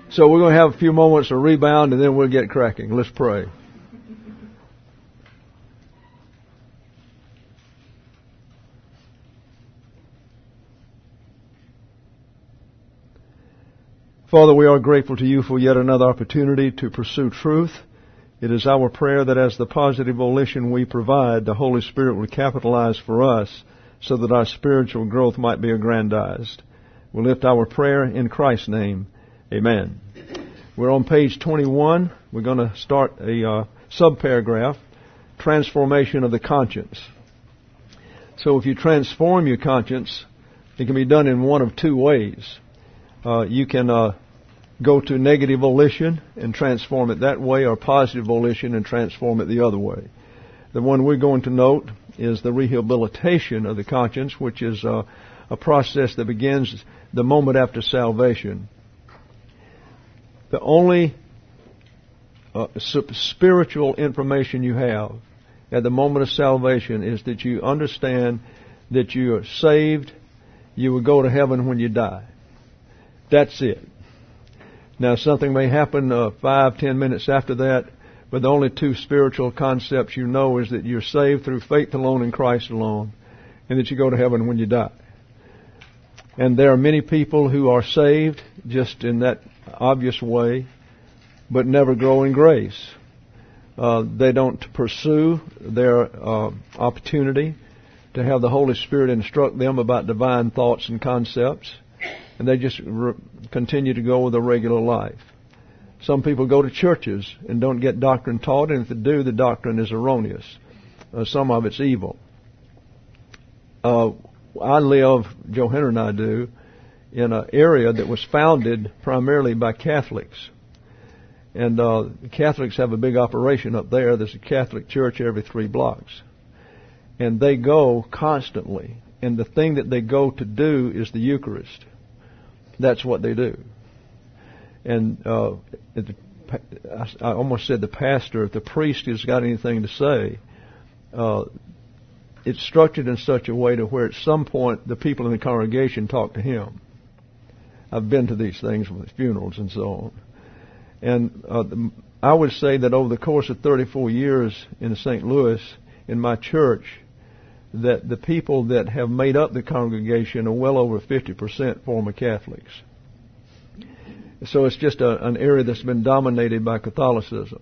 So we're going to have a few moments of rebound and then we'll get cracking. Let's pray. Father, we are grateful to you for yet another opportunity to pursue truth. It is our prayer that as the positive volition we provide, the Holy Spirit will capitalize for us so that our spiritual growth might be aggrandized. We lift our prayer in Christ's name. Amen. We're on page 21. We're going to start a subparagraph, transformation of the conscience. So if you transform your conscience, it can be done in one of two ways. You can go to negative volition and transform it that way, or positive volition and transform it the other way. The one we're going to note is the rehabilitation of the conscience, which is a process that begins the moment after salvation. The only spiritual information you have at the moment of salvation is that you understand that you are saved, you will go to heaven when you die. That's it. Now, something may happen 5-10 minutes after that, but the only two spiritual concepts you know is that you're saved through faith alone in Christ alone, and that you go to heaven when you die. And there are many people who are saved just in that obvious way, but never grow in grace. They don't pursue their opportunity to have the Holy Spirit instruct them about divine thoughts and concepts, and they just continue to go with a regular life. Some people go to churches and don't get doctrine taught, and if they do, the doctrine is erroneous. Some of it's evil. I live, Joe Henry and I do, in an area that was founded primarily by Catholics. And Catholics have a big operation up there. There's a Catholic church every 3 blocks. And they go constantly. And the thing that they go to do is the Eucharist. That's what they do. And I almost said the pastor, if the priest has got anything to say, it's structured in such a way to where at some point the people in the congregation talk to him. I've been to these things with funerals and so on. And I would say that over the course of 34 years in St. Louis, in my church, that the people that have made up the congregation are well over 50% former Catholics. So it's just an area that's been dominated by Catholicism.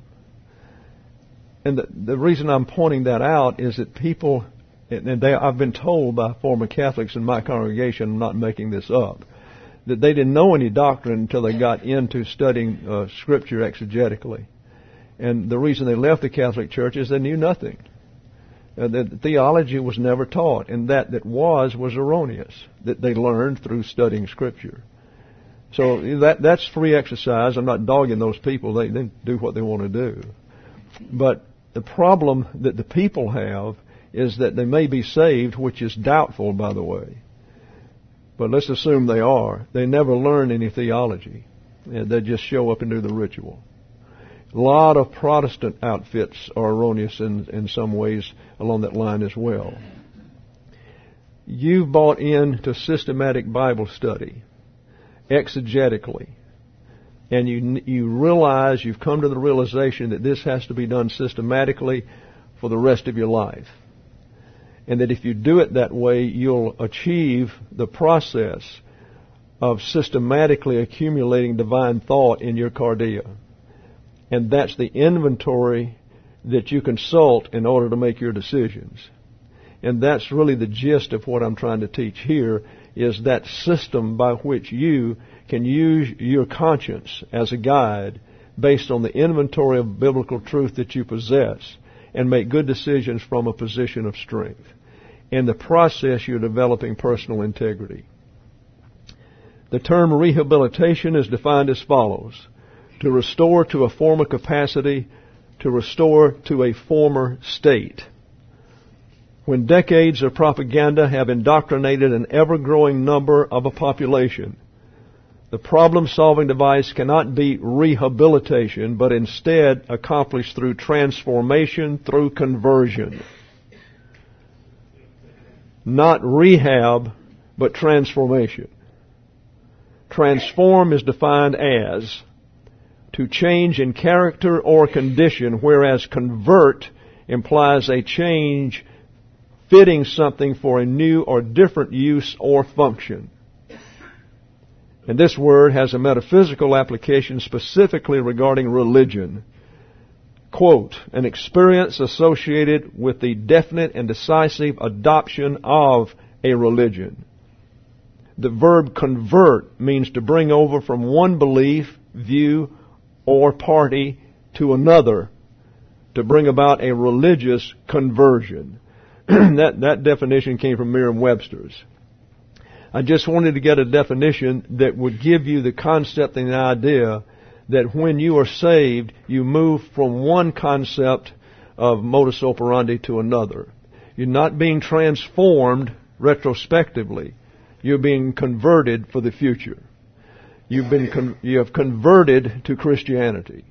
And the reason I'm pointing that out is that people, I've been told by former Catholics in my congregation, I'm not making this up, that they didn't know any doctrine until they got into studying Scripture exegetically. And the reason they left the Catholic Church is they knew nothing. The theology was never taught, and that was erroneous, that they learned through studying Scripture. So that's free exercise. I'm not dogging those people. They do what they want to do. But the problem that the people have is that they may be saved, which is doubtful, by the way. But let's assume they are. They never learn any theology. They just show up and do the ritual. A lot of Protestant outfits are erroneous in some ways along that line as well. You've bought into systematic Bible study, exegetically, and you realize, you've come to the realization that this has to be done systematically for the rest of your life. And that if you do it that way, you'll achieve the process of systematically accumulating divine thought in your cardia. And that's the inventory that you consult in order to make your decisions. And that's really the gist of what I'm trying to teach here, is that system by which you can use your conscience as a guide based on the inventory of biblical truth that you possess, and make good decisions from a position of strength. In the process, you're developing personal integrity. The term rehabilitation is defined as follows: to restore to a former capacity, to restore to a former state. When decades of propaganda have indoctrinated an ever-growing number of a population, the problem-solving device cannot be rehabilitation, but instead accomplished through transformation, through conversion. Not rehab, but transformation. Transform is defined as to change in character or condition, whereas convert implies a change fitting something for a new or different use or function. And this word has a metaphysical application specifically regarding religion. Quote, an experience associated with the definite and decisive adoption of a religion. The verb convert means to bring over from one belief, view, or party to another, to bring about a religious conversion. That definition came from Merriam-Webster's. I just wanted to get a definition that would give you the concept and the idea that when you are saved, you move from one concept of modus operandi to another. You're not being transformed retrospectively. You're being converted for the future. You have converted to Christianity.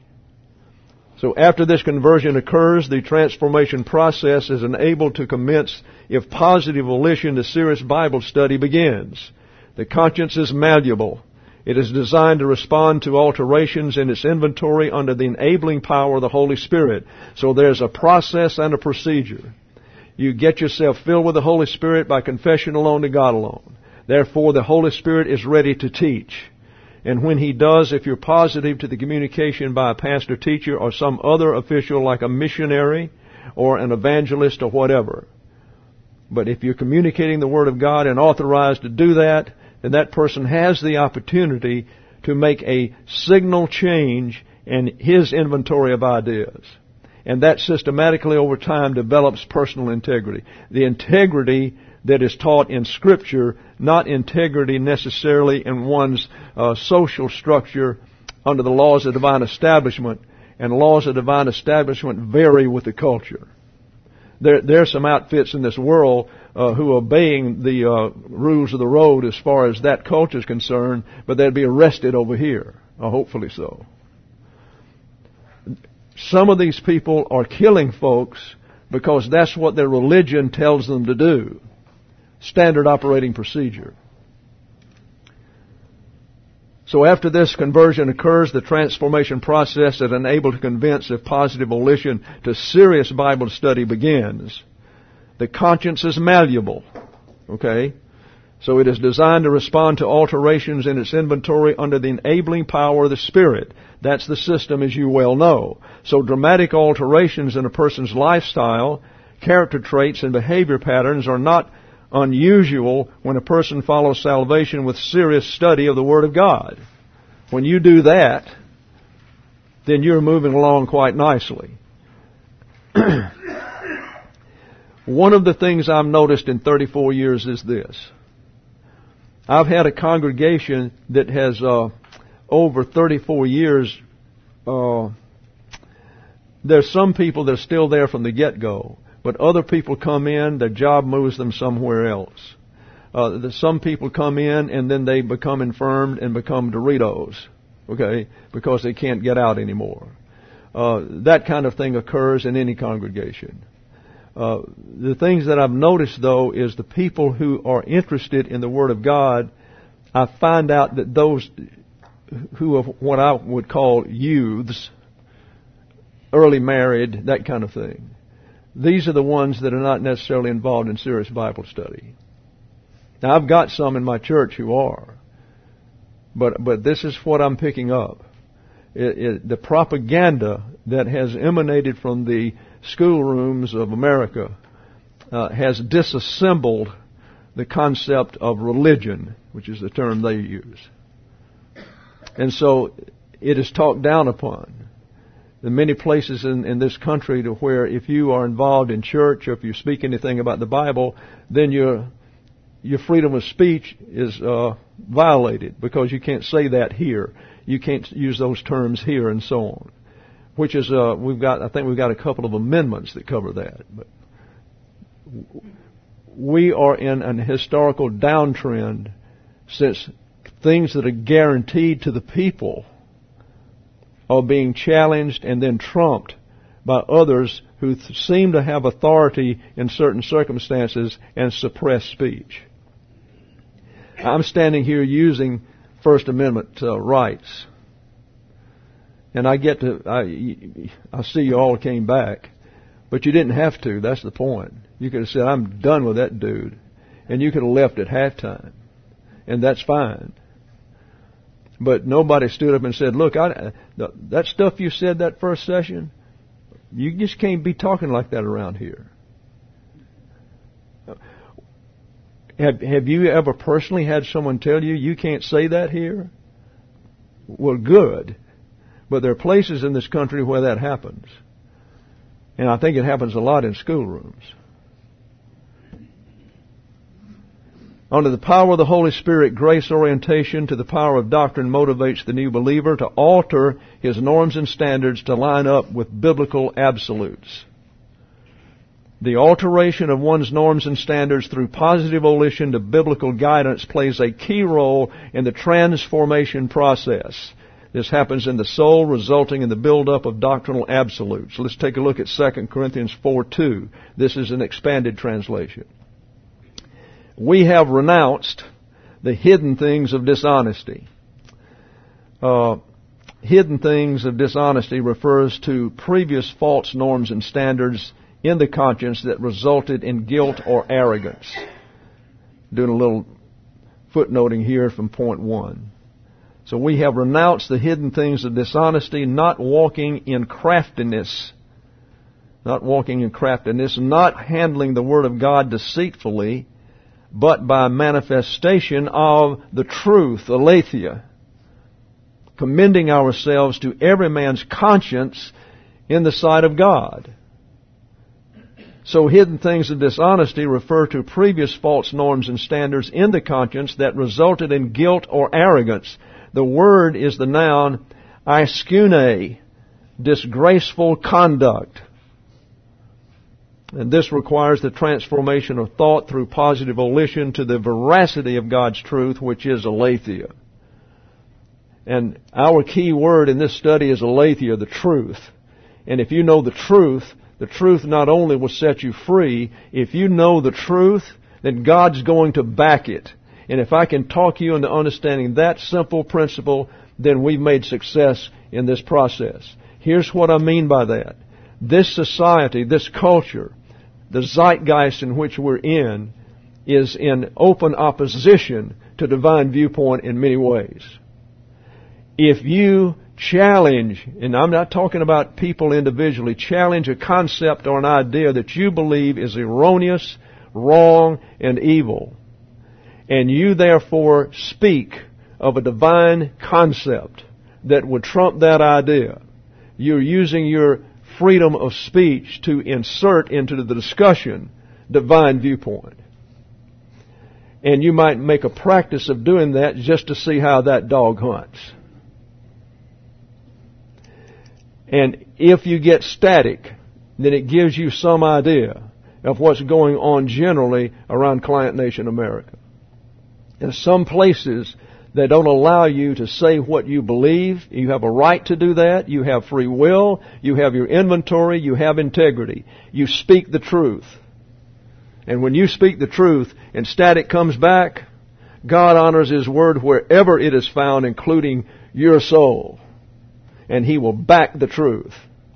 So after this conversion occurs, the transformation process is enabled to commence if positive volition to serious Bible study begins. The conscience is malleable. It is designed to respond to alterations in its inventory under the enabling power of the Holy Spirit. So there's a process and a procedure. You get yourself filled with the Holy Spirit by confession alone to God alone. Therefore, the Holy Spirit is ready to teach. And when He does, if you're positive to the communication by a pastor, teacher, or some other official like a missionary or an evangelist or whatever. But if you're communicating the Word of God and authorized to do that, then that person has the opportunity to make a signal change in his inventory of ideas. And that systematically over time develops personal integrity. The integrity that is taught in Scripture, not integrity necessarily in one's social structure under the laws of divine establishment. And laws of divine establishment vary with the culture. There are some outfits in this world who are obeying the rules of the road as far as that culture is concerned, but they'd be arrested over here, or hopefully so. Some of these people are killing folks because that's what their religion tells them to do. Standard operating procedure. So after this conversion occurs, the transformation process that enabled to convince if positive volition to serious Bible study begins. The conscience is malleable. Okay? So it is designed to respond to alterations in its inventory under the enabling power of the Spirit. That's the system, as you well know. So dramatic alterations in a person's lifestyle, character traits, and behavior patterns are not unusual when a person follows salvation with serious study of the Word of God. When you do that, then you're moving along quite nicely. One of the things I've noticed in 34 years is this. I've had a congregation that has, over 34 years, there's some people that are still there from the get-go. But other people come in, their job moves them somewhere else. Some people come in and then they become infirmed and become Doritos, okay, because they can't get out anymore. That kind of thing occurs in any congregation. The things that I've noticed, though, is the people who are interested in the Word of God, I find out that those who are what I would call youths, early married, that kind of thing, these are the ones that are not necessarily involved in serious Bible study. Now, I've got some in my church who are. But this is what I'm picking up. The propaganda that has emanated from the schoolrooms of America has disassembled the concept of religion, which is the term they use. And so it is talked down upon. In many places in this country to where if you are involved in church or if you speak anything about the Bible, then your freedom of speech is violated because you can't say that here. You can't use those terms here and so on. Which is I think we've got a couple of amendments that cover that. But we are in an historical downtrend since things that are guaranteed to the people are being challenged and then trumped by others who seem to have authority in certain circumstances and suppress speech. I'm standing here using First Amendment rights. And I see you all came back, but you didn't have to. That's the point. You could have said, I'm done with that dude. And you could have left at halftime. And that's fine. But nobody stood up and said, look, that stuff you said that first session, you just can't be talking like that around here. Have you ever personally had someone tell you, you can't say that here? Well, good. But there are places in this country where that happens. And I think it happens a lot in schoolrooms. Under the power of the Holy Spirit, grace orientation to the power of doctrine motivates the new believer to alter his norms and standards to line up with biblical absolutes. The alteration of one's norms and standards through positive volition to biblical guidance plays a key role in the transformation process. This happens in the soul, resulting in the buildup of doctrinal absolutes. Let's take a look at 2 Corinthians 4:2. This is an expanded translation. We have renounced the hidden things of dishonesty. Hidden things of dishonesty refers to previous false norms and standards in the conscience that resulted in guilt or arrogance. Doing a little footnoting here from point 1. So we have renounced the hidden things of dishonesty, not walking in craftiness, not handling the Word of God deceitfully, but by manifestation of the truth, aletheia, commending ourselves to every man's conscience in the sight of God. So hidden things of dishonesty refer to previous false norms and standards in the conscience that resulted in guilt or arrogance. The word is the noun aiskune, disgraceful conduct. And this requires the transformation of thought through positive volition to the veracity of God's truth, which is aletheia. And our key word in this study is aletheia, the truth. And if you know the truth not only will set you free. If you know the truth, then God's going to back it. And if I can talk you into understanding that simple principle, then we've made success in this process. Here's what I mean by that. This society, this culture, the zeitgeist in which we're in, is in open opposition to divine viewpoint in many ways. If you challenge, and I'm not talking about people individually, challenge a concept or an idea that you believe is erroneous, wrong, and evil, and you therefore speak of a divine concept that would trump that idea, you're using your freedom of speech to insert into the discussion divine viewpoint. And you might make a practice of doing that just to see how that dog hunts. And if you get static, then it gives you some idea of what's going on generally around Client Nation America. In some places, they don't allow you to say what you believe. You have a right to do that. You have free will. You have your inventory. You have integrity. You speak the truth. And when you speak the truth and static comes back, God honors His word wherever it is found, including your soul. And He will back the truth.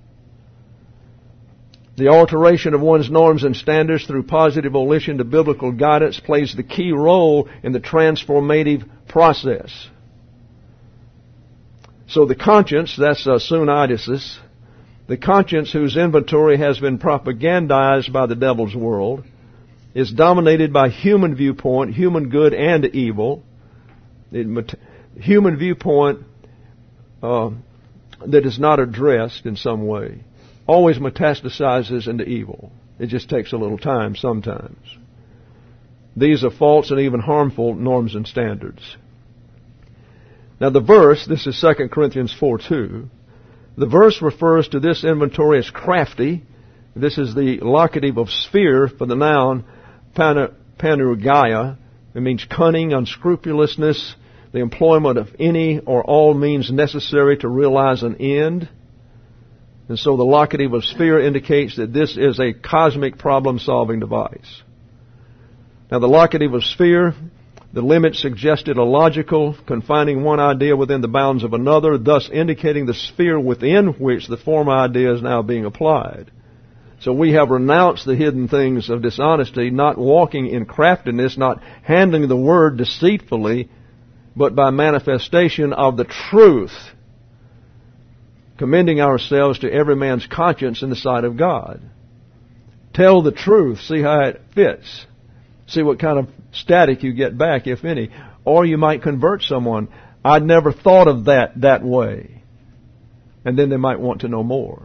The alteration of one's norms and standards through positive volition to biblical guidance plays the key role in the transformative process. So the conscience, that's suneidesis, the conscience whose inventory has been propagandized by the devil's world, is dominated by human viewpoint, human good and evil, human viewpoint that is not addressed in some way, always metastasizes into evil. It just takes a little time sometimes. These are false and even harmful norms and standards. Now the verse, this is 2 Corinthians 4:2, the verse refers to this inventory as crafty. This is the locative of sphere for the noun panergia. It means cunning, unscrupulousness, the employment of any or all means necessary to realize an end. And so the locative of sphere indicates that this is a cosmic problem-solving device. Now the locative of sphere, The limit suggested a logical, confining one idea within the bounds of another, thus indicating the sphere within which the former idea is now being applied. So we have renounced the hidden things of dishonesty, not walking in craftiness, not handling the word deceitfully, but by manifestation of the truth, commending ourselves to every man's conscience in the sight of God. Tell the truth, see how it fits. See what kind of static you get back, if any. Or you might convert someone. I'd never thought of that way. And then they might want to know more.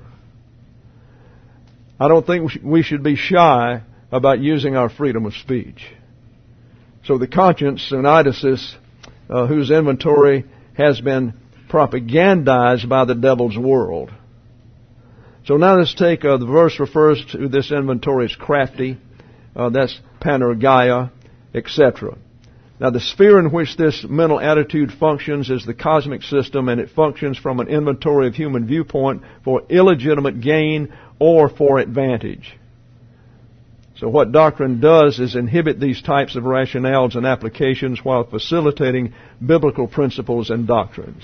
I don't think we should be shy about using our freedom of speech. So the conscience, Suniticis, whose inventory has been propagandized by the devil's world. So now let's take, the verse refers to this inventory as crafty. That's panergia, etc. Now the sphere in which this mental attitude functions is the cosmic system, and it functions from an inventory of human viewpoint for illegitimate gain or for advantage. So what doctrine does is inhibit these types of rationales and applications while facilitating biblical principles and doctrines.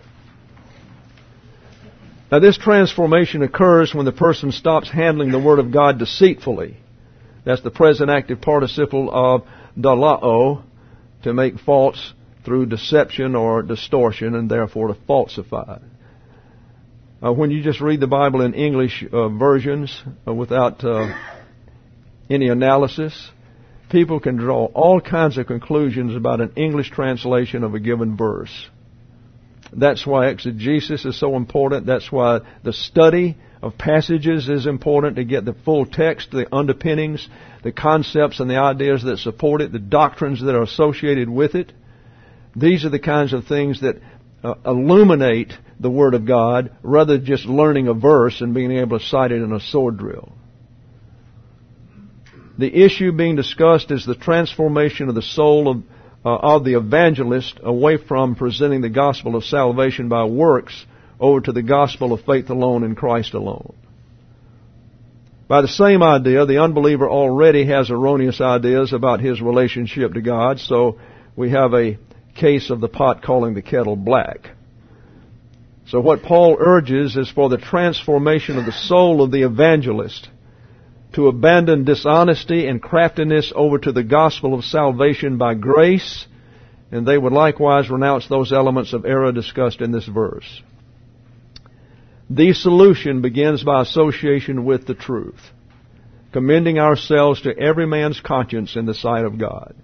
Now this transformation occurs when the person stops handling the Word of God deceitfully. That's the present active participle of dalao, to make false through deception or distortion, and therefore to falsify. When you just read the Bible in English versions without any analysis, people can draw all kinds of conclusions about an English translation of a given verse. That's why exegesis is so important. That's why the study of passages is important, to get the full text, the underpinnings, the concepts and the ideas that support it, the doctrines that are associated with it. These are the kinds of things that illuminate the Word of God, rather than just learning a verse and being able to cite it in a sword drill. The issue being discussed is the transformation of the soul of the evangelist away from presenting the gospel of salvation by works over to the gospel of faith alone in Christ alone. By the same idea, the unbeliever already has erroneous ideas about his relationship to God, so we have a case of the pot calling the kettle black. So what Paul urges is for the transformation of the soul of the evangelist to abandon dishonesty and craftiness over to the gospel of salvation by grace, and they would likewise renounce those elements of error discussed in this verse. The solution begins by association with the truth, commending ourselves to every man's conscience in the sight of God.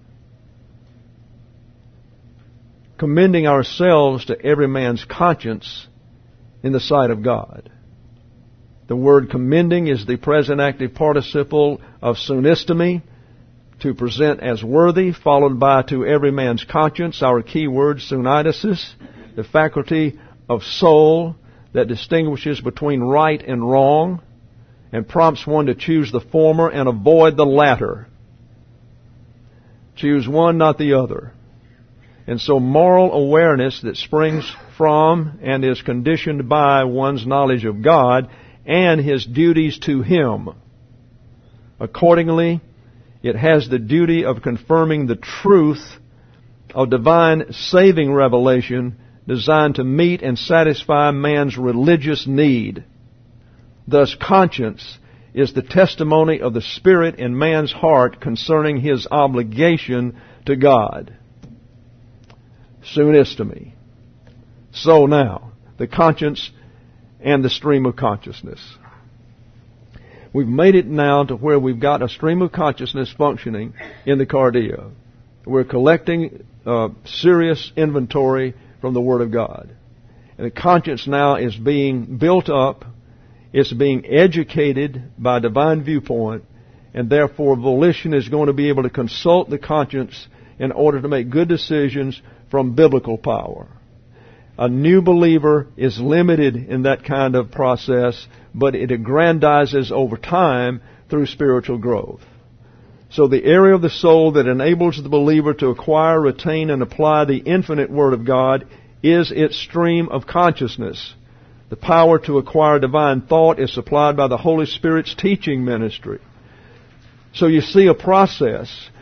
Commending ourselves to every man's conscience in the sight of God. The word commending is the present active participle of sunistemi, to present as worthy, followed by to every man's conscience, our key word suniticis, the faculty of soul that distinguishes between right and wrong and prompts one to choose the former and avoid the latter. Choose one, not the other. And so moral awareness that springs from and is conditioned by one's knowledge of God and His duties to Him. Accordingly, it has the duty of confirming the truth of divine saving revelation designed to meet and satisfy man's religious need. Thus, conscience is the testimony of the Spirit in man's heart concerning his obligation to God. Sunistemi. So now, the conscience and the stream of consciousness. We've made it now to where we've got a stream of consciousness functioning in the cardia. We're collecting serious inventory from the Word of God. And the conscience now is being built up. It's being educated by divine viewpoint. And therefore, volition is going to be able to consult the conscience in order to make good decisions from biblical power. A new believer is limited in that kind of process, but it aggrandizes over time through spiritual growth. So the area of the soul that enables the believer to acquire, retain, and apply the infinite Word of God is its stream of consciousness. The power to acquire divine thought is supplied by the Holy Spirit's teaching ministry. So you see a process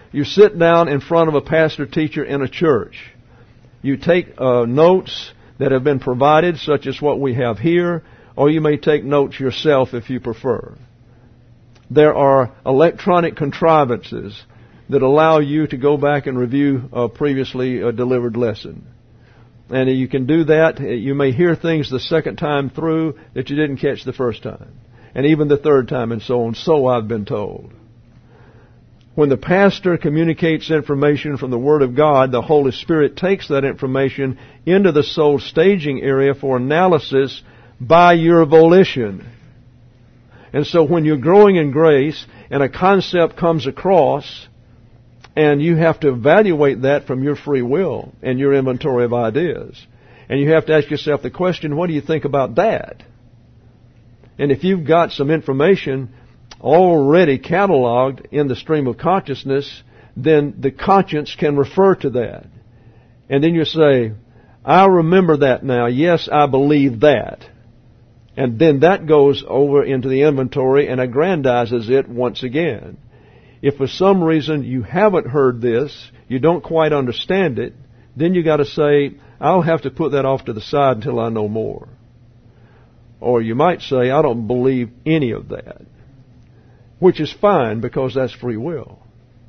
You sit down in front of a pastor teacher in a church. You take notes that have been provided, such as what we have here, or you may take notes yourself if you prefer. There are electronic contrivances that allow you to go back and review a previously delivered lesson. And you can do that. You may hear things the second time through that you didn't catch the first time, and even the third time, and so on. So I've been told. When the pastor communicates information from the Word of God, the Holy Spirit takes that information into the soul staging area for analysis by your volition. And so when you're growing in grace and a concept comes across, and you have to evaluate that from your free will and your inventory of ideas, and you have to ask yourself the question, what do you think about that? And if you've got some information already cataloged in the stream of consciousness, then the conscience can refer to that. And then you say, I remember that now. Yes, I believe that. And then that goes over into the inventory and aggrandizes it once again. If for some reason you haven't heard this, you don't quite understand it, then you got to say, I'll have to put that off to the side until I know more. Or you might say, I don't believe any of that. Which is fine, because that's free will.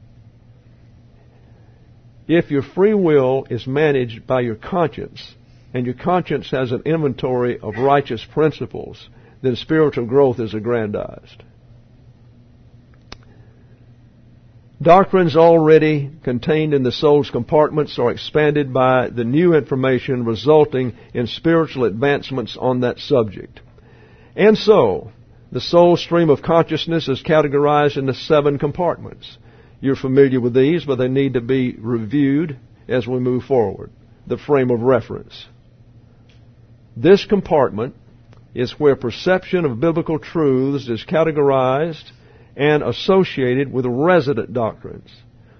If your free will is managed by your conscience, and your conscience has an inventory of righteous principles, then spiritual growth is aggrandized. Doctrines already contained in the soul's compartments are expanded by the new information, resulting in spiritual advancements on that subject. And so, the soul stream of consciousness is categorized into 7 compartments. You're familiar with these, but they need to be reviewed as we move forward. The frame of reference. This compartment is where perception of biblical truths is categorized and associated with resident doctrines.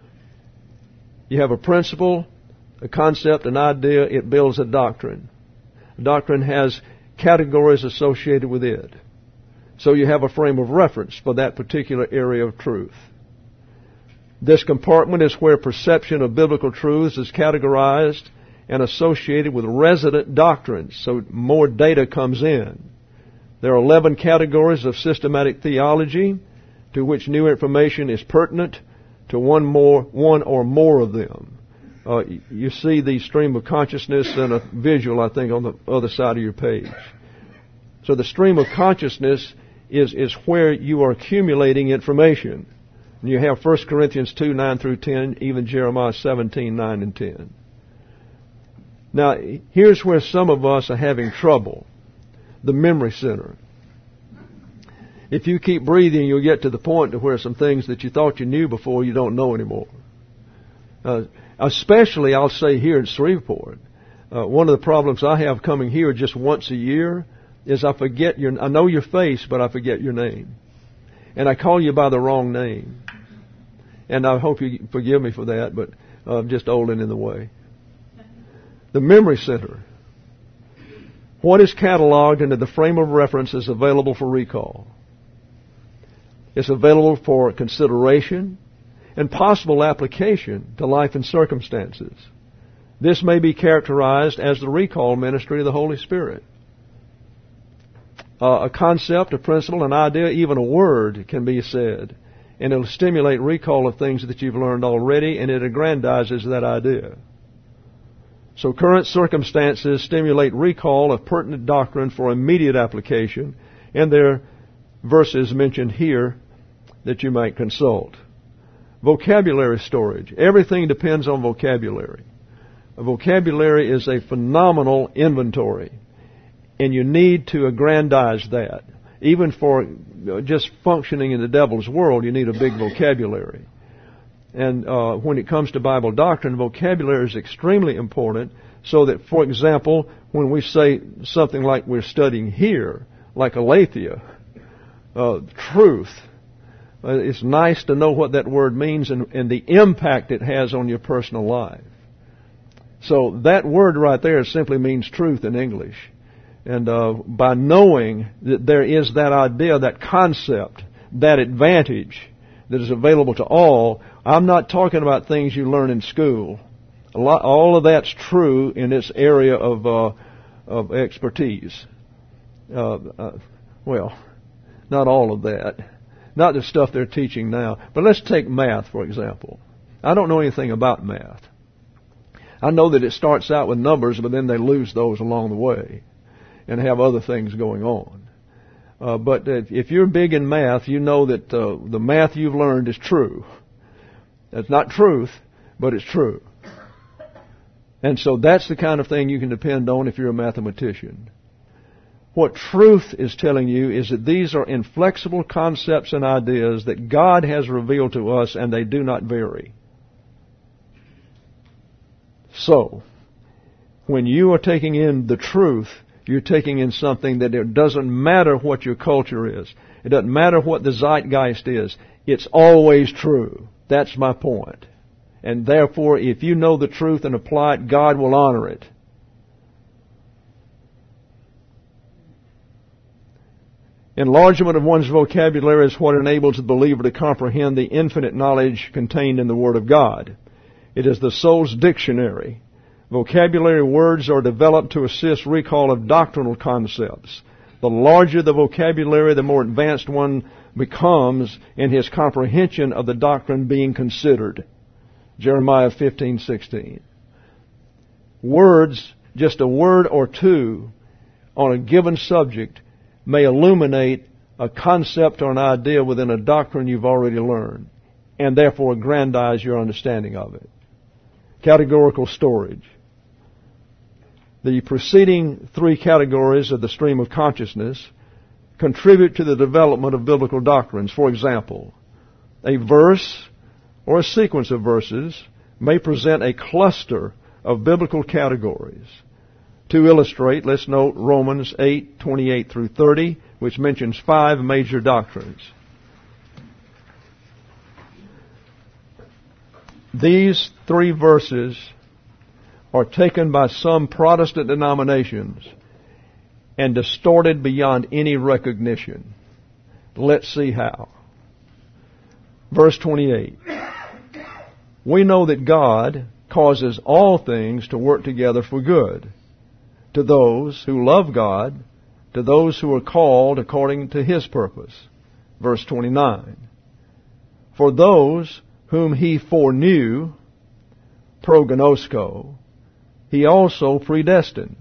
You have a principle, a concept, an idea, it builds a doctrine. A doctrine has categories associated with it. So you have a frame of reference for that particular area of truth. This compartment is where perception of biblical truths is categorized and associated with resident doctrines, so more data comes in. There are 11 categories of systematic theology to which new information is pertinent to one or more of them. You see the stream of consciousness and a visual, I think, on the other side of your page. So the stream of consciousness is where you are accumulating information. And you have 1 Corinthians 2, 9 through 10, even Jeremiah 17, 9 and 10. Now, here's where some of us are having trouble. The memory center. If you keep breathing, you'll get to the point to where some things that you thought you knew before, you don't know anymore. Especially, I'll say here in Shreveport, one of the problems I have coming here just once a year is I know your face, but I forget your name. And I call you by the wrong name. And I hope you forgive me for that, but I'm just old and in the way. The memory center. What is cataloged into the frame of reference is available for recall. It's available for consideration and possible application to life and circumstances. This may be characterized as the recall ministry of the Holy Spirit. A concept, a principle, an idea, even a word can be said, and it'll stimulate recall of things that you've learned already, and it aggrandizes that idea. So current circumstances stimulate recall of pertinent doctrine for immediate application, and there are verses mentioned here that you might consult. Vocabulary storage. Everything depends on vocabulary. A vocabulary is a phenomenal inventory, and you need to aggrandize that. Even for just functioning in the devil's world, you need a big vocabulary. And when it comes to Bible doctrine, vocabulary is extremely important, so that, for example, when we say something like we're studying here, like aletheia, truth, it's nice to know what that word means and the impact it has on your personal life. So that word right there simply means truth in English. And by knowing that there is that idea, that concept, that advantage that is available to all, I'm not talking about things you learn in school. All of that's true in this area of expertise. Well, not all of that. Not the stuff they're teaching now. But let's take math, for example. I don't know anything about math. I know that it starts out with numbers, but then they lose those along the way and have other things going on. But if you're big in math, you know that the math you've learned is true. That's not truth, but it's true. And so that's the kind of thing you can depend on if you're a mathematician. What truth is telling you is that these are inflexible concepts and ideas that God has revealed to us, and they do not vary. So, when you are taking in the truth, you're taking in something that it doesn't matter what your culture is. It doesn't matter what the zeitgeist is. It's always true. That's my point. And therefore, if you know the truth and apply it, God will honor it. Enlargement of one's vocabulary is what enables the believer to comprehend the infinite knowledge contained in the Word of God. It is the soul's dictionary. Vocabulary words are developed to assist recall of doctrinal concepts. The larger the vocabulary, the more advanced one becomes in his comprehension of the doctrine being considered. Jeremiah 15:16. Words, just a word or two on a given subject, may illuminate a concept or an idea within a doctrine you've already learned, and therefore aggrandize your understanding of it. Categorical storage. The preceding three categories of the stream of consciousness contribute to the development of biblical doctrines. For example, a verse or a sequence of verses may present a cluster of biblical categories. To illustrate, let's note Romans 8:28 through 30, which mentions 5 major doctrines. These 3 verses are taken by some Protestant denominations and distorted beyond any recognition. Let's see how. Verse 28. We know that God causes all things to work together for good, to those who love God, to those who are called according to His purpose. Verse 29. For those whom He foreknew, prognosko, He also predestined,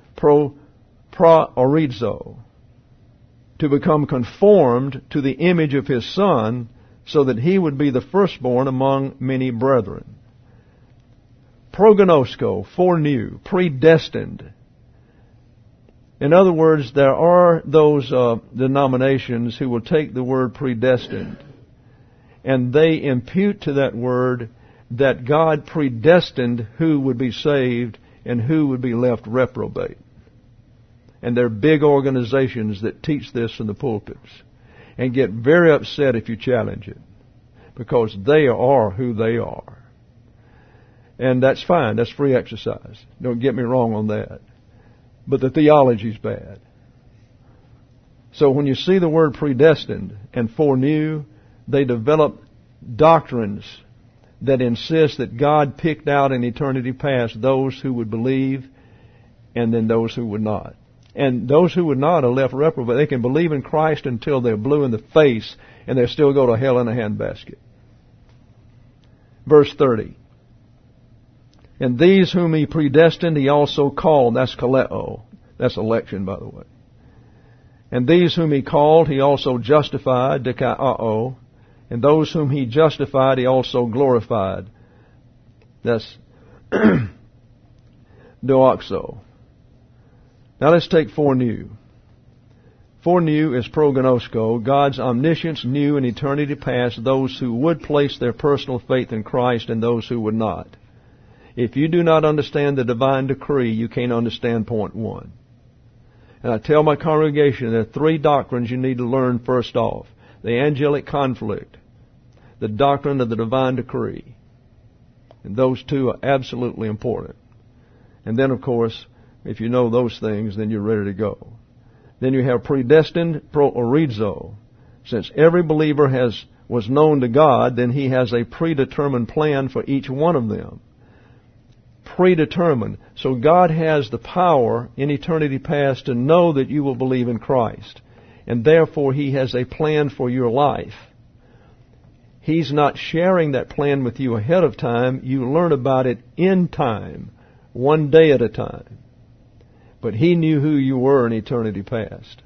praorizo, to become conformed to the image of His Son, so that He would be the firstborn among many brethren. Prognosko, foreknew, predestined. In other words, there are those denominations who will take the word predestined and they impute to that word that God predestined who would be saved and who would be left reprobate. And there are big organizations that teach this in the pulpits and get very upset if you challenge it, because they are who they are. And that's fine. That's free exercise. Don't get me wrong on that. But the theology's bad. So when you see the word predestined and foreknew, they develop doctrines that insist that God picked out in eternity past those who would believe and then those who would not. And those who would not are left reprobate. They can believe in Christ until they're blue in the face and they still go to hell in a handbasket. Verse 30. And these whom He predestined, He also called. That's kaleo. That's election, by the way. And these whom He called, He also justified, dikaiō. And those whom He justified, He also glorified. That's doxo. Now let's take foreknew. Foreknew is prognosko. God's omniscience knew in eternity past those who would place their personal faith in Christ and those who would not. If you do not understand the divine decree, you can't understand point 1. And I tell my congregation there are 3 doctrines you need to learn first off. The angelic conflict, the doctrine of the divine decree. And those 2 are absolutely important. And then, of course, if you know those things, then you're ready to go. Then you have predestined, proorizo. Since every believer was known to God, then He has a predetermined plan for each one of them. Predetermined. So God has the power in eternity past to know that you will believe in Christ. And therefore He has a plan for your life. He's not sharing that plan with you ahead of time. You learn about it in time, one day at a time. But He knew who you were in eternity past.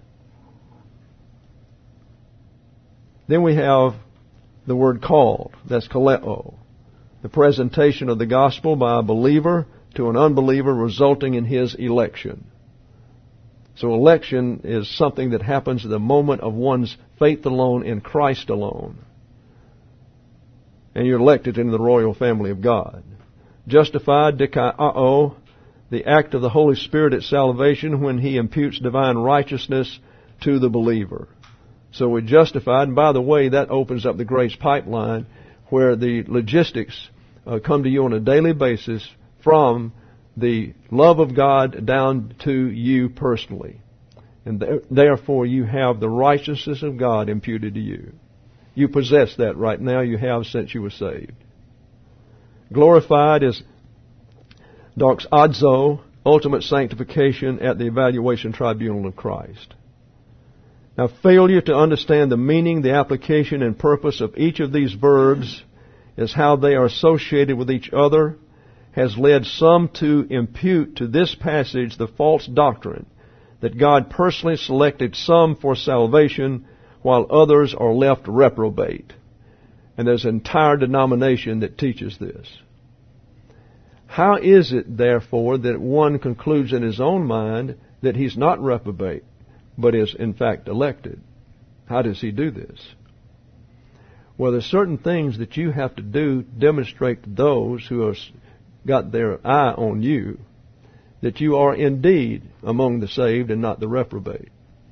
Then we have the word called. That's kaleo. The presentation of the gospel by a believer to an unbeliever resulting in his election. So election is something that happens at the moment of one's faith alone in Christ alone. And you're elected into the royal family of God. Justified, dikaiō, the act of the Holy Spirit at salvation when He imputes divine righteousness to the believer. So we're justified, and by the way, that opens up the grace pipeline where the logistics come to you on a daily basis from the love of God down to you personally. And therefore you have the righteousness of God imputed to you. You possess that right now. You have since you were saved. Glorified is doxazo, ultimate sanctification at the evaluation tribunal of Christ. Now, failure to understand the meaning, the application, and purpose of each of these verbs is how they are associated with each other has led some to impute to this passage the false doctrine that God personally selected some for salvation while others are left reprobate. And there's an entire denomination that teaches this. How is it, therefore, that one concludes in his own mind that he's not reprobate, but is in fact elected? How does he do this? Well, there's certain things that you have to do to demonstrate to those who have got their eye on you that you are indeed among the saved and not the reprobate.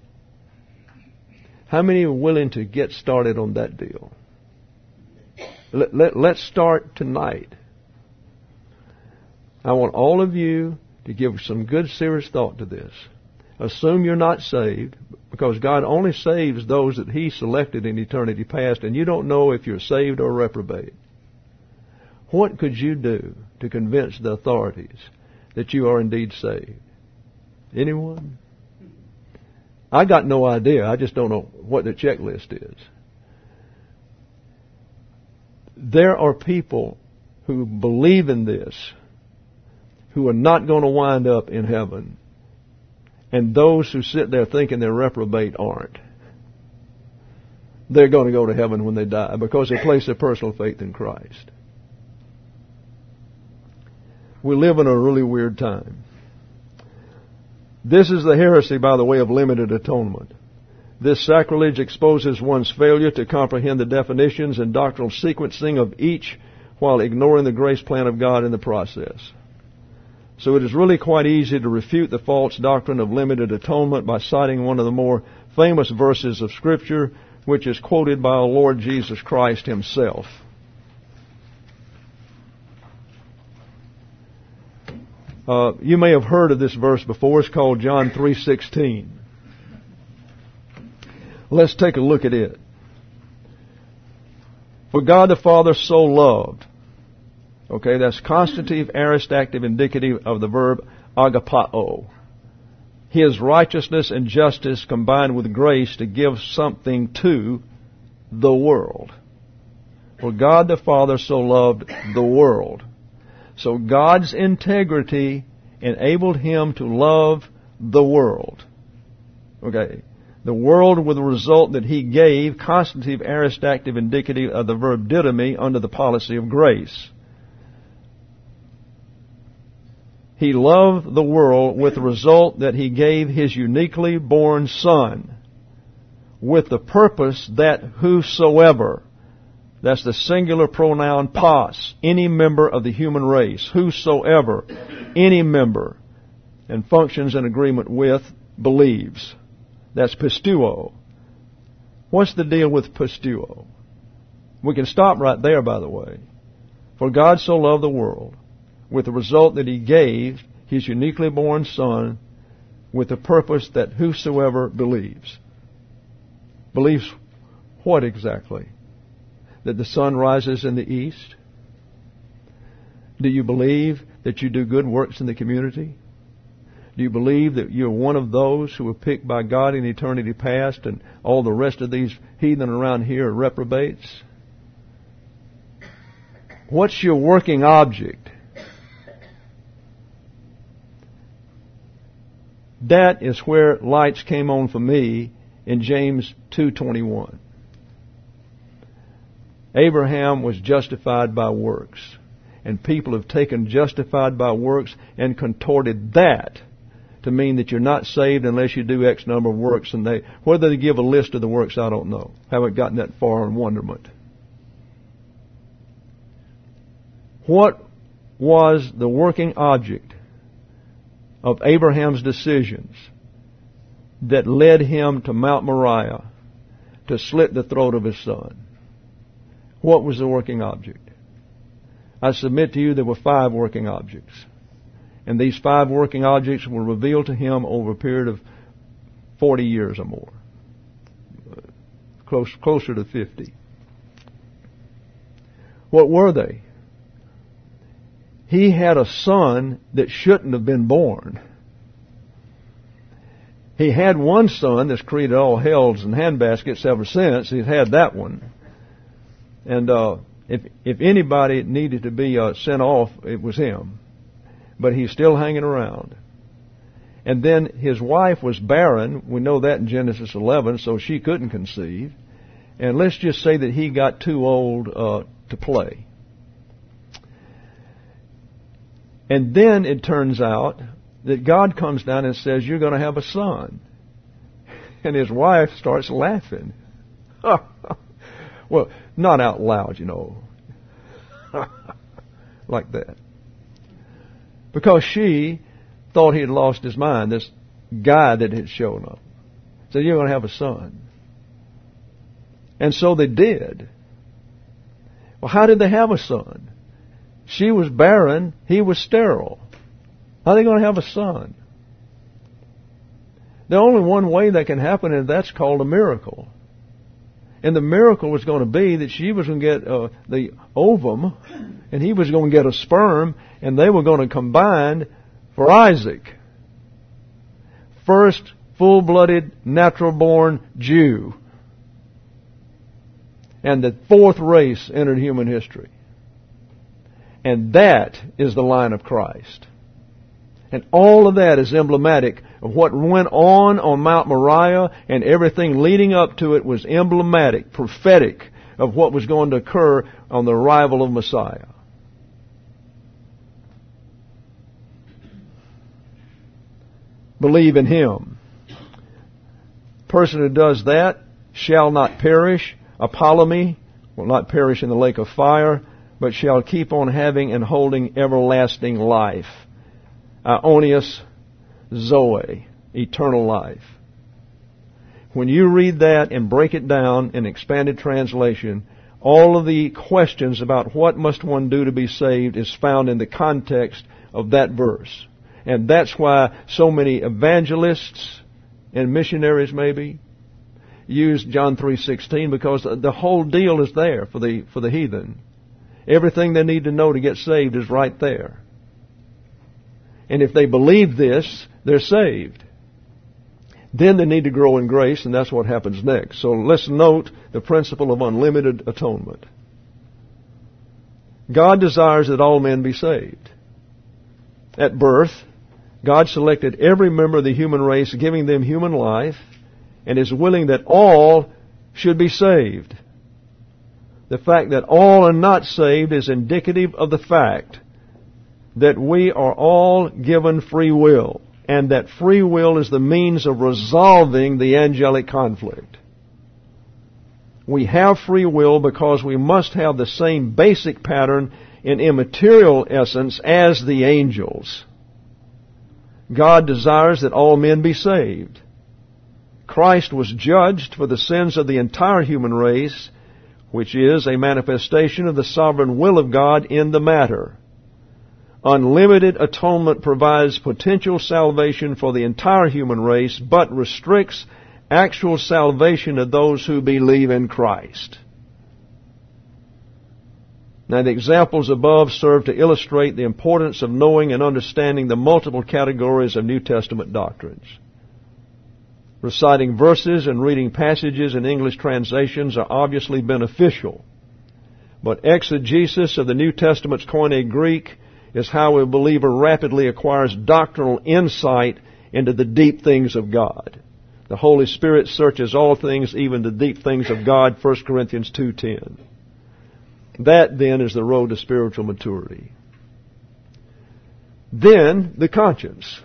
How many are willing to get started on that deal? Let's start tonight. I want all of you to give some good serious thought to this. Assume you're not saved, because God only saves those that He selected in eternity past, and you don't know if you're saved or reprobate. What could you do to convince the authorities that you are indeed saved? Anyone? I got no idea. I just don't know what the checklist is. There are people who believe in this who are not going to wind up in heaven. And those who sit there thinking they're reprobate aren't. They're going to go to heaven when they die because they place their personal faith in Christ. We live in a really weird time. This is the heresy by the way of limited atonement. This sacrilege exposes one's failure to comprehend the definitions and doctrinal sequencing of each while ignoring the grace plan of God in the process. So it is really quite easy to refute the false doctrine of limited atonement by citing one of the more famous verses of Scripture, which is quoted by our Lord Jesus Christ Himself. You may have heard of this verse before. It's called John 3:16. Let's take a look at it. For God the Father so loved. Okay, that's constitutive, aorist, active, indicative of the verb agapao. His righteousness and justice combined with grace to give something to the world. For God the Father so loved the world. So God's integrity enabled Him to love the world. Okay. The world with the result that He gave, constitutive, aorist, active, indicative of the verb didomi under the policy of grace. He loved the world with the result that He gave His uniquely born Son with the purpose that whosoever, that's the singular pronoun pas, any member of the human race, whosoever, any member, and functions in agreement with, believes. That's pisteuo. What's the deal with pisteuo? We can stop right there, by the way. For God so loved the world, with the result that He gave His uniquely born Son with the purpose that whosoever believes. Believes what exactly? that the sun rises in the east? Do you believe that you do good works in the community? Do you believe that you're one of those who were picked by God in eternity past and all the rest of these heathen around here are reprobates? What's your working object? That is where lights came on for me in James 2:21. Abraham was justified by works. And people have taken justified by works and contorted that to mean that you're not saved unless you do X number of works. And whether they give a list of the works, I don't know. Haven't gotten that far in wonderment. What was the working object of Abraham's decisions that led him to Mount Moriah to slit the throat of his son? What was the working object? I submit to you there were 5 working objects. And these 5 working objects were revealed to him over a period of 40 years or more. Closer to 50. What were they? He had a son that shouldn't have been born. He had one son that's created all hells and handbaskets ever since. He's had that one. And if anybody needed to be sent off, it was him. But he's still hanging around. And then his wife was barren. We know that in Genesis 11, so she couldn't conceive. And let's just say that he got too old to play. And then it turns out that God comes down and says, you're going to have a son. And his wife starts laughing. Well, not out loud, you know. Like that. Because she thought he had lost his mind, this guy that had shown up. Said, you're going to have a son. And so they did. Well, how did they have a son? She was barren, he was sterile. How are they going to have a son? There's only one way that can happen, and that's called a miracle. And the miracle was going to be that she was going to get the ovum, and he was going to get a sperm, and they were going to combine for Isaac. First full-blooded, natural-born Jew. And the 4th race entered human history. And that is the line of Christ. And all of that is emblematic of what went on Mount Moriah, and everything leading up to it was emblematic, prophetic of what was going to occur on the arrival of Messiah. Believe in Him. Person who does that shall not perish, apolumi, will not perish in the lake of fire, but shall keep on having and holding everlasting life. Aionios Zoe, eternal life. When you read that and break it down in expanded translation, all of the questions about what must one do to be saved is found in the context of that verse. And that's why so many evangelists and missionaries maybe use John 3:16, because the whole deal is there for the heathen. Everything they need to know to get saved is right there. And if they believe this, they're saved. Then they need to grow in grace, and that's what happens next. So let's note the principle of unlimited atonement. God desires that all men be saved. At birth, God selected every member of the human race, giving them human life, and is willing that all should be saved. The fact that all are not saved is indicative of the fact that we are all given free will, and that free will is the means of resolving the angelic conflict. We have free will because we must have the same basic pattern in immaterial essence as the angels. God desires that all men be saved. Christ was judged for the sins of the entire human race, which is a manifestation of the sovereign will of God in the matter. Unlimited atonement provides potential salvation for the entire human race, but restricts actual salvation to those who believe in Christ. Now, the examples above serve to illustrate the importance of knowing and understanding the multiple categories of New Testament doctrines. Reciting verses and reading passages in English translations are obviously beneficial, but exegesis of the New Testament's Koine Greek is how a believer rapidly acquires doctrinal insight into the deep things of God. The Holy Spirit searches all things, even the deep things of God, 1 Corinthians 2:10. That, then, is the road to spiritual maturity. Then, the conscience.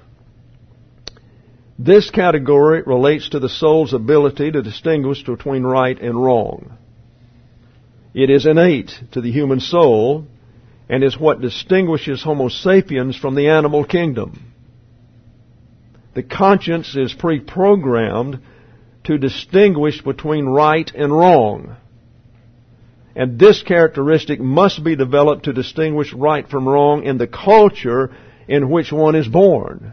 This category relates to the soul's ability to distinguish between right and wrong. It is innate to the human soul and is what distinguishes Homo sapiens from the animal kingdom. The conscience is pre-programmed to distinguish between right and wrong. And this characteristic must be developed to distinguish right from wrong in the culture in which one is born.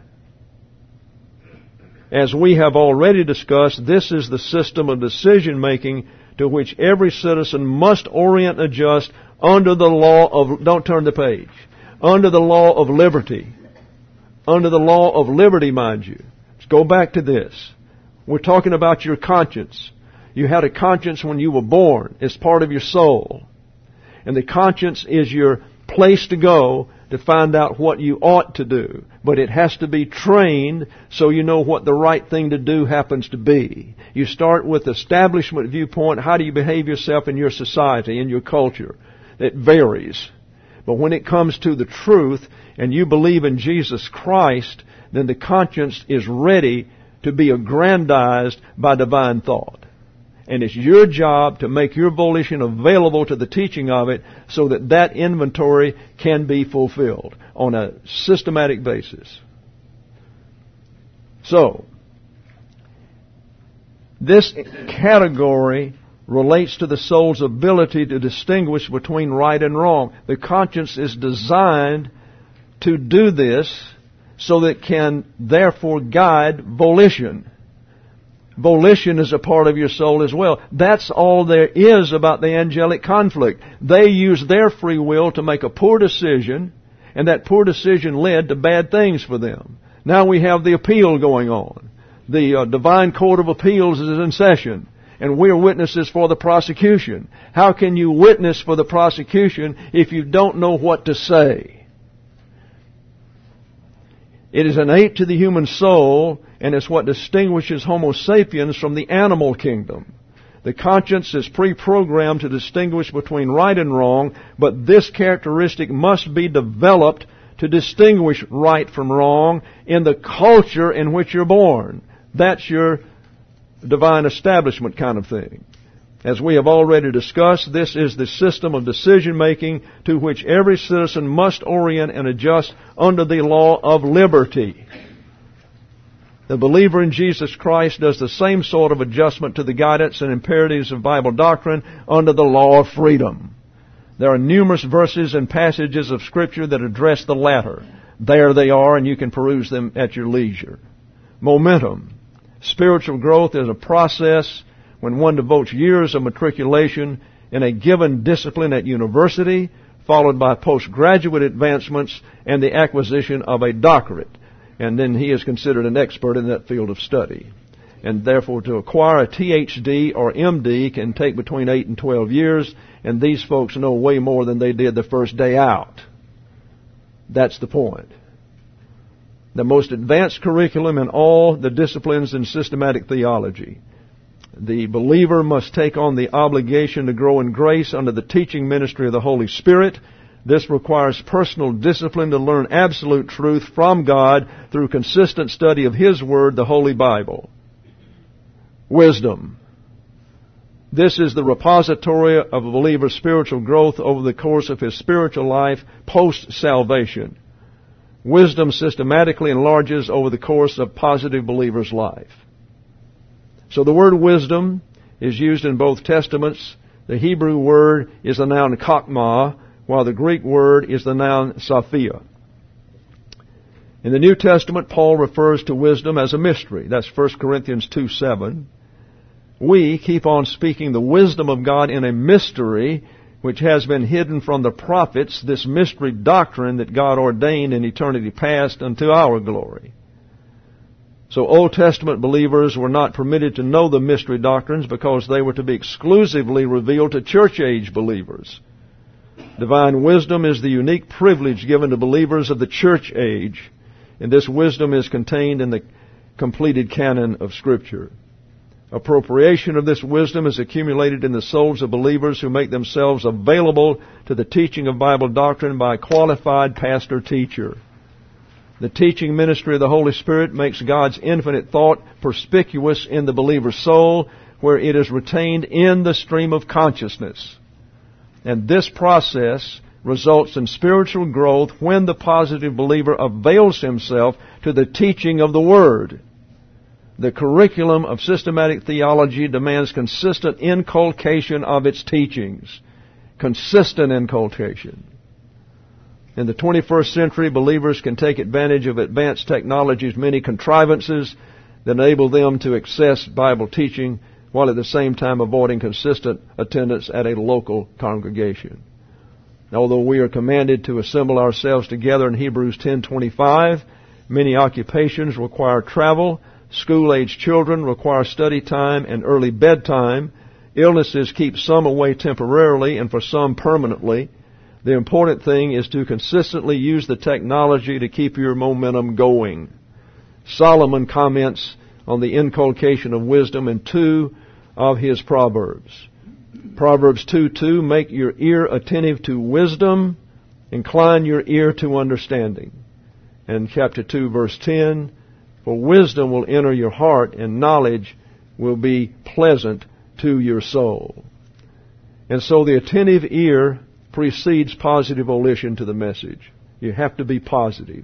As we have already discussed, this is the system of decision-making to which every citizen must orient and adjust under the law of, don't turn the page, under the law of liberty. Under the law of liberty, mind you. Let's go back to this. We're talking about your conscience. You had a conscience when you were born. It's part of your soul. And the conscience is your place to go to find out what you ought to do. But it has to be trained so you know what the right thing to do happens to be. You start with establishment viewpoint. How do you behave yourself in your society, in your culture? It varies. But when it comes to the truth and you believe in Jesus Christ, then the conscience is ready to be aggrandized by divine thought. And it's your job to make your volition available to the teaching of it so that that inventory can be fulfilled on a systematic basis. So, this category relates to the soul's ability to distinguish between right and wrong. The conscience is designed to do this so that it can therefore guide volition. Volition is a part of your soul as well. That's all there is about the angelic conflict. They used their free will to make a poor decision, and that poor decision led to bad things for them. Now we have the appeal going on. The Divine Court of Appeals is in session, and we're witnesses for the prosecution. How can you witness for the prosecution if you don't know what to say? It is innate to the human soul, and it's what distinguishes Homo sapiens from the animal kingdom. The conscience is pre-programmed to distinguish between right and wrong, but this characteristic must be developed to distinguish right from wrong in the culture in which you're born. That's your divine establishment kind of thing. As we have already discussed, this is the system of decision-making to which every citizen must orient and adjust under the law of liberty. The believer in Jesus Christ does the same sort of adjustment to the guidance and imperatives of Bible doctrine under the law of freedom. There are numerous verses and passages of Scripture that address the latter. There they are, and you can peruse them at your leisure. Momentum. Spiritual growth is a process when one devotes years of matriculation in a given discipline at university, followed by postgraduate advancements and the acquisition of a doctorate. And then he is considered an expert in that field of study. And therefore, to acquire a THD or MD can take between 8 and 12 years, and these folks know way more than they did the first day out. That's the point. The most advanced curriculum in all the disciplines in systematic theology. The believer must take on the obligation to grow in grace under the teaching ministry of the Holy Spirit. This requires personal discipline to learn absolute truth from God through consistent study of His Word, the Holy Bible. Wisdom. This is the repository of a believer's spiritual growth over the course of his spiritual life post-salvation. Wisdom systematically enlarges over the course of positive believer's life. So the word wisdom is used in both testaments. The Hebrew word is the noun chokmah, while the Greek word is the noun sophia. In the New Testament, Paul refers to wisdom as a mystery. That's 1 Corinthians 2:7. We keep on speaking the wisdom of God in a mystery which has been hidden from the prophets, this mystery doctrine that God ordained in eternity past unto our glory. So Old Testament believers were not permitted to know the mystery doctrines because they were to be exclusively revealed to church age believers. Divine wisdom is the unique privilege given to believers of the church age, and this wisdom is contained in the completed canon of Scripture. Appropriation of this wisdom is accumulated in the souls of believers who make themselves available to the teaching of Bible doctrine by a qualified pastor-teacher. The teaching ministry of the Holy Spirit makes God's infinite thought perspicuous in the believer's soul, where it is retained in the stream of consciousness. And this process results in spiritual growth when the positive believer avails himself to the teaching of the Word. The curriculum of systematic theology demands consistent inculcation of its teachings. Consistent inculcation. In the 21st century, believers can take advantage of advanced technology's many contrivances that enable them to access Bible teaching while at the same time avoiding consistent attendance at a local congregation. Although we are commanded to assemble ourselves together in Hebrews 10:25, many occupations require travel, school-age children require study time and early bedtime, illnesses keep some away temporarily and for some permanently. The important thing is to consistently use the technology to keep your momentum going. Solomon comments on the inculcation of wisdom in 2 of his Proverbs. Proverbs 2:2, make your ear attentive to wisdom, incline your ear to understanding. And chapter 2, verse 10, for wisdom will enter your heart, and knowledge will be pleasant to your soul. And so the attentive ear precedes positive volition to the message. You have to be positive.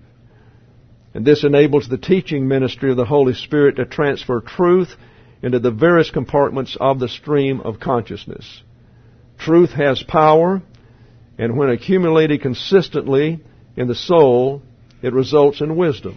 And this enables the teaching ministry of the Holy Spirit to transfer truth into the various compartments of the stream of consciousness. Truth has power, and when accumulated consistently in the soul, it results in wisdom.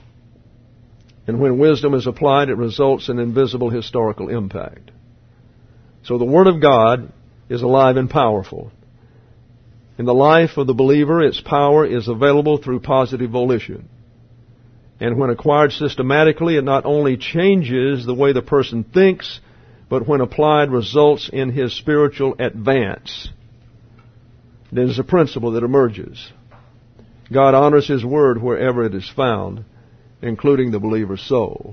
And when wisdom is applied, it results in invisible historical impact. So the Word of God is alive and powerful. In the life of the believer, its power is available through positive volition. And when acquired systematically, it not only changes the way the person thinks, but when applied, results in his spiritual advance. There's a principle that emerges. God honors His Word wherever it is found, including the believer's soul.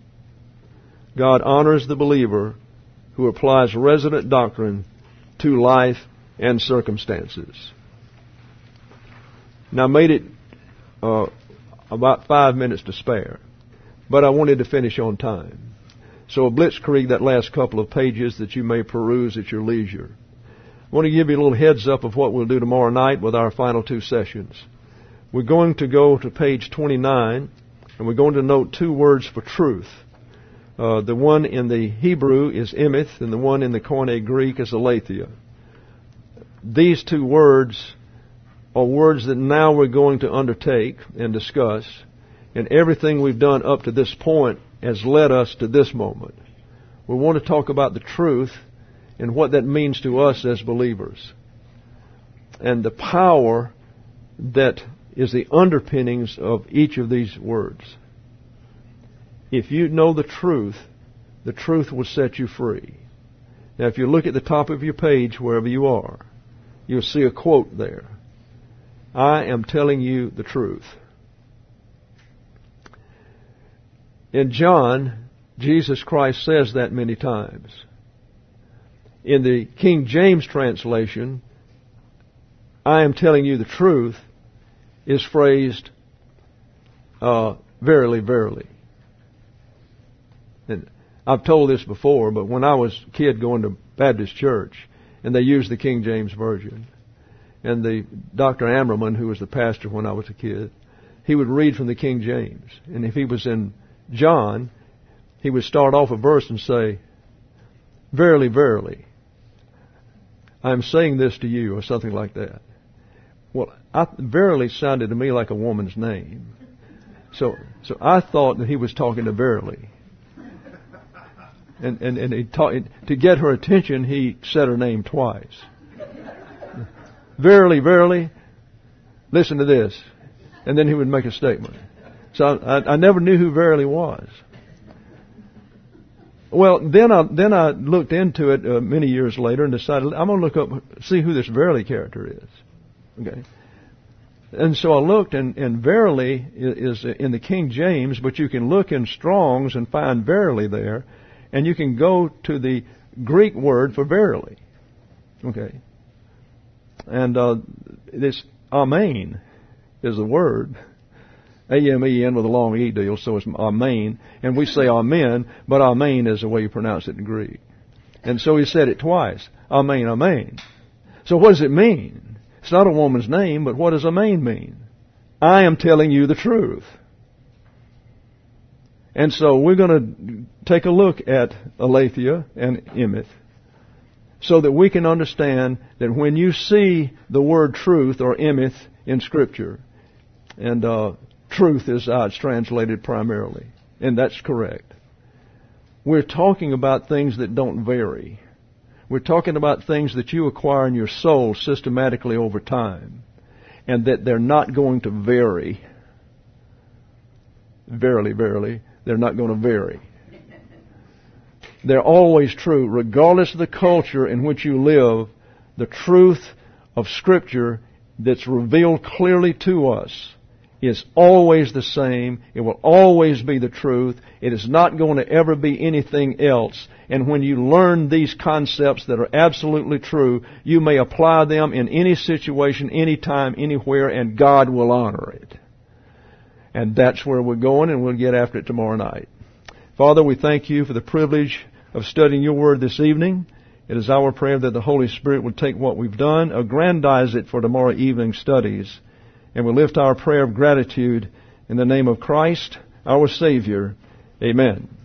God honors the believer who applies resident doctrine to life and circumstances. Now, I made it about 5 minutes to spare, but I wanted to finish on time. So a blitzkrieg, that last couple of pages that you may peruse at your leisure. I want to give you a little heads up of what we'll do tomorrow night with our final 2 sessions. We're going to go to page 29, and we're going to note 2 words for truth. The one in the Hebrew is emeth, and the one in the Koine Greek is aletheia. These 2 words are words that now we're going to undertake and discuss, and everything we've done up to this point has led us to this moment. We want to talk about the truth and what that means to us as believers, and the power that is the underpinnings of each of these words. If you know the truth will set you free. Now, if you look at the top of your page, wherever you are, you'll see a quote there. I am telling you the truth. In John, Jesus Christ says that many times. In the King James translation, I am telling you the truth is phrased, verily, verily. And I've told this before, but when I was a kid going to Baptist church, and they used the King James Version, and the Dr. Ammerman, who was the pastor when I was a kid, he would read from the King James. And if he was in John, he would start off a verse and say, verily, verily, I'm saying this to you, or something like that. Well, verily sounded to me like a woman's name. So I thought that he was talking to Verily. And he to get her attention, he said her name twice. Verily, verily, listen to this. And then he would make a statement. So I never knew who verily was. Well, then I looked into it many years later and decided I'm going to look up, see who this verily character is. Okay. And so I looked, and verily is in the King James, but you can look in Strong's and find verily there, and you can go to the Greek word for verily. Okay. And this amen is the word. A-M-E-N with a long E deal, so it's amen. And we say amen, but amen is the way you pronounce it in Greek. And so he said it twice. Amen, amen. So what does it mean? It's not a woman's name, but what does amen mean? I am telling you the truth. And so we're going to take a look at Aletheia and Emeth so that we can understand that when you see the word truth or Emeth in Scripture, and truth is how it's translated primarily, and that's correct. We're talking about things that don't vary. We're talking about things that you acquire in your soul systematically over time, and that they're not going to vary. Verily, verily, they're not going to vary. They're always true, regardless of the culture in which you live. The truth of Scripture that's revealed clearly to us is always the same. It will always be the truth. It is not going to ever be anything else. And when you learn these concepts that are absolutely true, you may apply them in any situation, anytime, anywhere, and God will honor it. And that's where we're going, and we'll get after it tomorrow night. Father, we thank you for the privilege of studying your word this evening. It is our prayer that the Holy Spirit would take what we've done, aggrandize it for tomorrow evening's studies, and we'll lift our prayer of gratitude in the name of Christ, our Savior. Amen.